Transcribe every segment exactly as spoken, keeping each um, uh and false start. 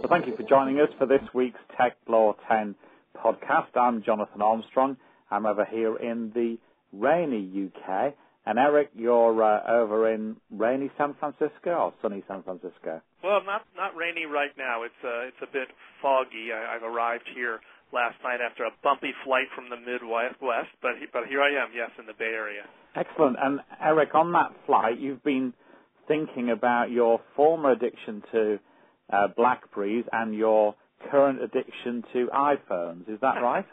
Well, thank you for joining us for this week's TechLaw ten podcast. I'm Jonathan Armstrong. I'm over here in the rainy U K. And Eric, you're uh, over in rainy San Francisco or sunny San Francisco? Well, not not rainy right now. It's uh, it's a bit foggy. I, I've arrived here last night after a bumpy flight from the Midwest, but but here I am, yes, in the Bay Area. Excellent. And Eric, on that flight, you've been thinking about your former addiction to uh, BlackBerries and your current addiction to iPhones. Is that right?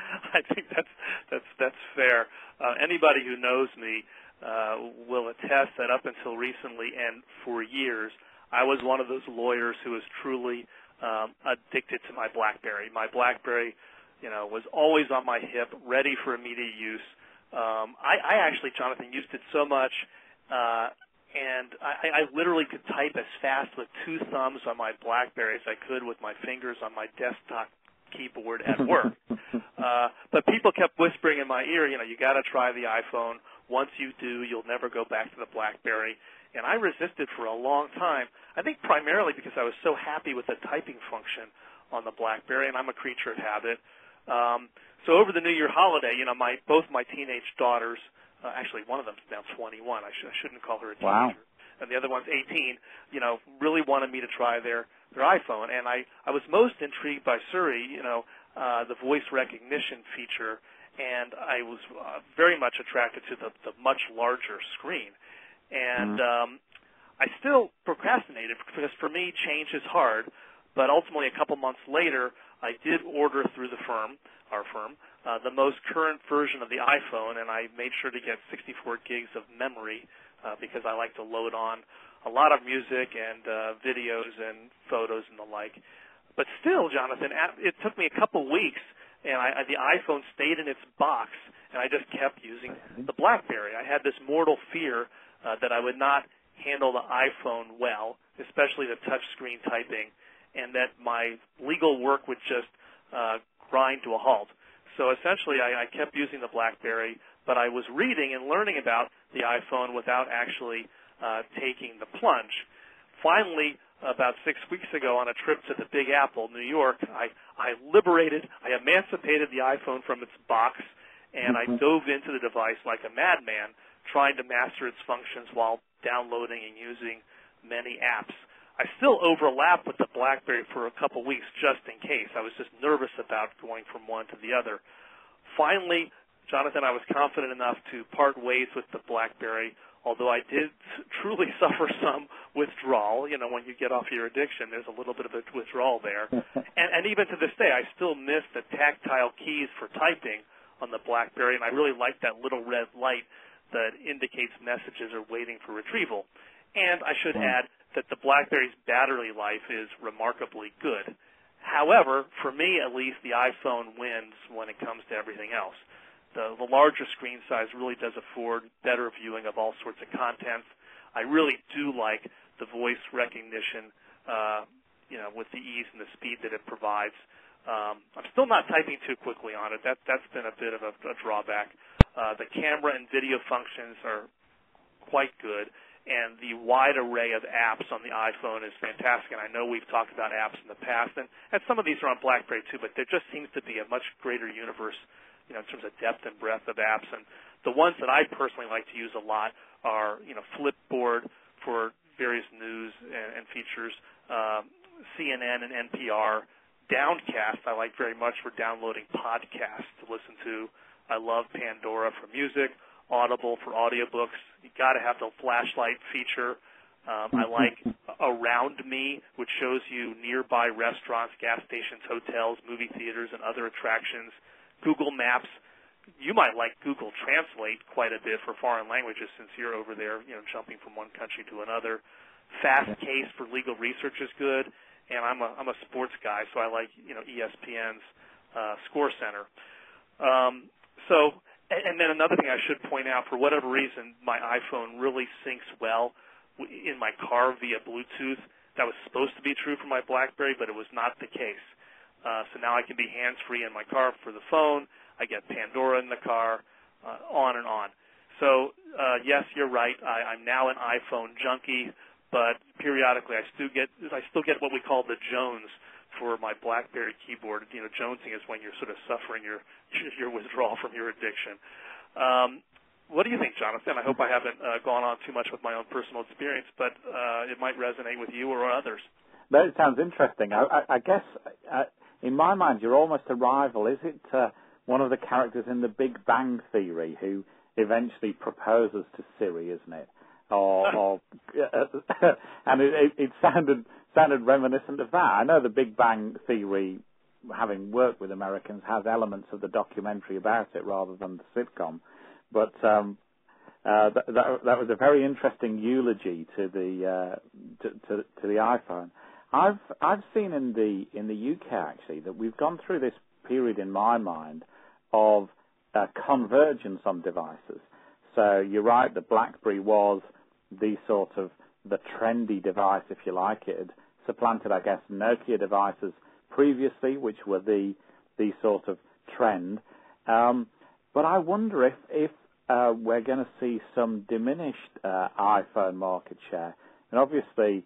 I think that's that's that's fair. Uh, anybody who knows me uh, will attest that up until recently and for years, I was one of those lawyers who was truly um, addicted to my BlackBerry. My BlackBerry, you know, was always on my hip, ready for immediate use. Um, I, I actually, Jonathan, used it so much, uh, and I, I literally could type as fast with two thumbs on my BlackBerry as I could with my fingers on my desktop keyboard at work. uh, but people kept whispering in my ear, you know, you got to try the iPhone. Once you do, you'll never go back to the BlackBerry. And I resisted for a long time, I think primarily because I was so happy with the typing function on the BlackBerry, and I'm a creature of habit. Um, so over the New Year holiday, you know, my both my teenage daughters, uh, actually one of them's now twenty-one. I, sh- I shouldn't call her a teenager. Wow. And the other one's eighteen, you know, really wanted me to try their, their iPhone. And I, I was most intrigued by Siri, you know, uh, the voice recognition feature, and I was uh, very much attracted to the, the much larger screen. And um, I still procrastinated because for me change is hard, but ultimately a couple months later I did order through the firm, our firm, uh, the most current version of the iPhone, and I made sure to get sixty-four gigs of memory uh, because I like to load on a lot of music and uh, videos and photos and the like. But still, Jonathan, it took me a couple weeks, and I, the iPhone stayed in its box, and I just kept using the BlackBerry. I had this mortal fear Uh, that I would not handle the iPhone well, especially the touchscreen typing, and that my legal work would just uh, grind to a halt. So essentially, I, I kept using the BlackBerry, but I was reading and learning about the iPhone without actually uh, taking the plunge. Finally, about six weeks ago on a trip to the Big Apple, New York, I, I liberated, I emancipated the iPhone from its box, and I dove into the device like a madman, trying to master its functions while downloading and using many apps. I still overlap with the BlackBerry for a couple weeks just in case. I was just nervous about going from one to the other. Finally, Jonathan, I was confident enough to part ways with the BlackBerry, although I did truly suffer some withdrawal. You know, when you get off your addiction, there's a little bit of a withdrawal there. and, and even to this day, I still miss the tactile keys for typing on the BlackBerry, and I really like that little red light that indicates messages are waiting for retrieval. And I should add that the BlackBerry's battery life is remarkably good. However, for me at least, the iPhone wins when it comes to everything else. The, the larger screen size really does afford better viewing of all sorts of contents. I really do like the voice recognition, uh, you know, with the ease and the speed that it provides. Um, I'm still not typing too quickly on it. That, that's been a bit of a, a drawback. Uh, the camera and video functions are quite good, and the wide array of apps on the iPhone is fantastic. And I know we've talked about apps in the past, and, and some of these are on BlackBerry too, but there just seems to be a much greater universe, you know, in terms of depth and breadth of apps. And the ones that I personally like to use a lot are, you know, Flipboard for various news and, and features, um, C N N and N P R, Downcast I like very much for downloading podcasts to listen to. I love Pandora for music, Audible for audiobooks. You got to have the flashlight feature. Um, I like Around Me, which shows you nearby restaurants, gas stations, hotels, movie theaters, and other attractions. Google Maps. You might like Google Translate quite a bit for foreign languages since you're over there, you know, jumping from one country to another. Fastcase for legal research is good, and I'm a I'm a sports guy, so I like, you know, E S P N's uh, Score Center. Um, So, and then another thing I should point out, for whatever reason, my iPhone really syncs well in my car via Bluetooth. That was supposed to be true for my BlackBerry, but it was not the case. Uh, so now I can be hands-free in my car for the phone. I get Pandora in the car, uh, on and on. So, uh, yes, you're right. I, I'm now an iPhone junkie, but periodically I still get I still get what we call the Jones for my BlackBerry keyboard. You know, jonesing is when you're sort of suffering your your withdrawal from your addiction. Um, what do you think, Jonathan? I hope I haven't uh, gone on too much with my own personal experience, but uh, it might resonate with you or others. That sounds interesting. I, I, I guess, uh, in my mind, you're almost a rival. Is it uh, one of the characters in the Big Bang Theory who eventually proposes to Siri, isn't it? Or, or and it, it, it sounded sounded reminiscent of that. I know the Big Bang Theory, having worked with Americans, has elements of the documentary about it rather than the sitcom. But um, uh, that, that, that was a very interesting eulogy to the uh, to, to, to the iPhone. I've I've seen in the in the U K actually that we've gone through this period in my mind of uh, convergence on devices. So you're right, the BlackBerry was the sort of the trendy device, if you like. It had supplanted, I guess, Nokia devices previously, which were the the sort of trend. Um, but I wonder if if uh, we're going to see some diminished uh, iPhone market share. And obviously,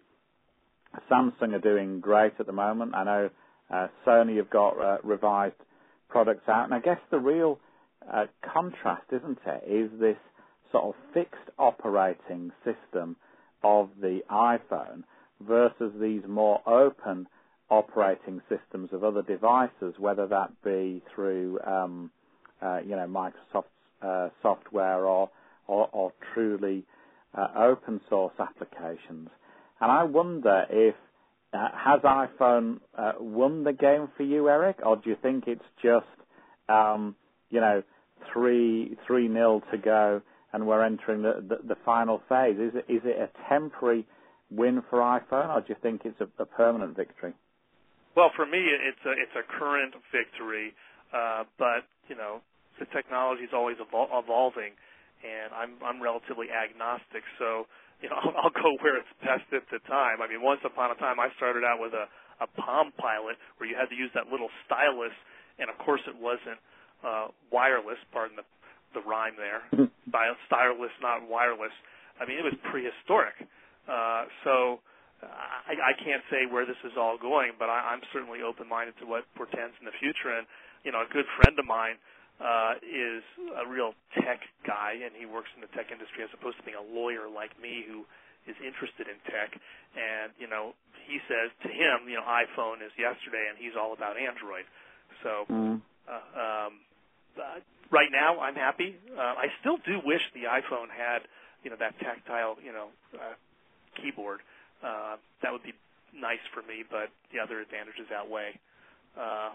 Samsung are doing great at the moment. I know uh, Sony have got uh, revised products out, and I guess the real uh, contrast, isn't it, is this sort of fixed operating system of the iPhone versus these more open operating systems of other devices, whether that be through um, uh, you know Microsoft uh, software or or, or truly uh, open source applications. And I wonder if uh, has iPhone uh, won the game for you, Eric, or do you think it's just um, you know three three nil to go? And we're entering the, the, the final phase. Is it, is it a temporary win for iPhone, or do you think it's a, a permanent victory? Well, for me, it's a it's a current victory, uh, but you know the technology is always evol- evolving, and I'm I'm relatively agnostic. So you know I'll, I'll go where it's best at the time. I mean, once upon a time, I started out with a a Palm Pilot where you had to use that little stylus, and of course it wasn't uh, wireless. Pardon the the rhyme there. Stylus, not wireless. I mean, it was prehistoric. Uh, so I, I can't say where this is all going, but I, I'm certainly open-minded to what portends in the future. And, you know, a good friend of mine uh, is a real tech guy, and he works in the tech industry as opposed to being a lawyer like me who is interested in tech. And, you know, he says to him, you know, iPhone is yesterday, and he's all about Android. So, mm. uh, um, uh, right now, I'm happy. Uh, I still do wish the iPhone had, you know, that tactile, you know, uh, keyboard. Uh, that would be nice for me, but the other advantages outweigh. Uh,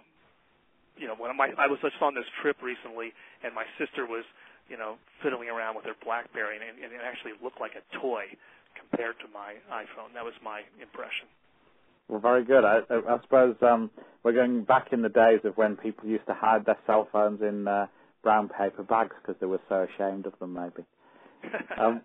you know, when my, I was just on this trip recently, and my sister was, you know, fiddling around with her BlackBerry, and, and it actually looked like a toy compared to my iPhone. That was my impression. Well, very good. I, I suppose um, we're going back in the days of when people used to hide their cell phones in uh, brown paper bags because they were so ashamed of them, maybe. um,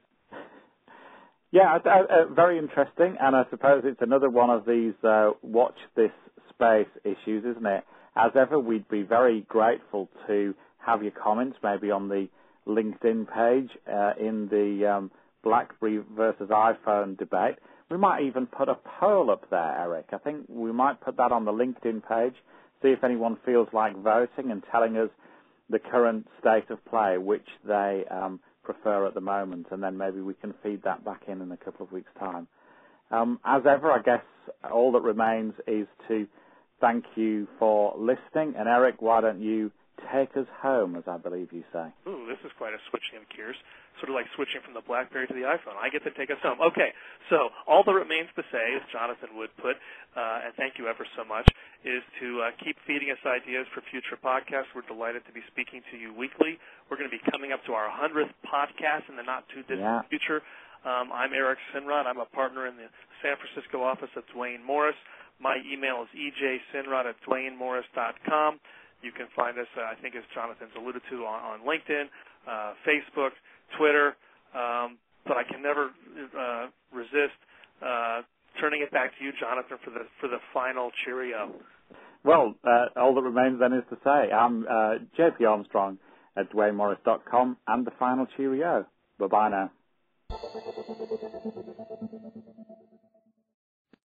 yeah, uh, uh, very interesting, and I suppose it's another one of these uh, watch this space issues, isn't it? As ever, we'd be very grateful to have your comments, maybe on the LinkedIn page uh, in the um, BlackBerry versus iPhone debate. We might even put a poll up there, Eric. I think we might put that on the LinkedIn page, see if anyone feels like voting and telling us the current state of play, which they um, prefer at the moment, and then maybe we can feed that back in in a couple of weeks' time. Um, as ever, I guess all that remains is to thank you for listening. And Eric, why don't you take us home, as I believe you say? Ooh, this is quite a switching of gears. Sort of like switching from the BlackBerry to the iPhone. I get to take us home. Okay, so all that remains to say, as Jonathan would put, uh, and thank you ever so much, is to uh, keep feeding us ideas for future podcasts. We're delighted to be speaking to you weekly. We're going to be coming up to our hundredth podcast in the not-too-distant yeah. future. Um, I'm Eric Sinrod. I'm a partner in the San Francisco office of Duane Morris. My email is e j sinrod at duane morris dot com. You can find us, uh, I think, as Jonathan's alluded to, on, on LinkedIn, uh, Facebook, Twitter, um, but I can never uh, resist uh, turning it back to you, Jonathan, for the for the final cheerio. Well, uh, all that remains then is to say I'm uh, J P Armstrong at duane morris dot com, and the final cheerio. Bye-bye now.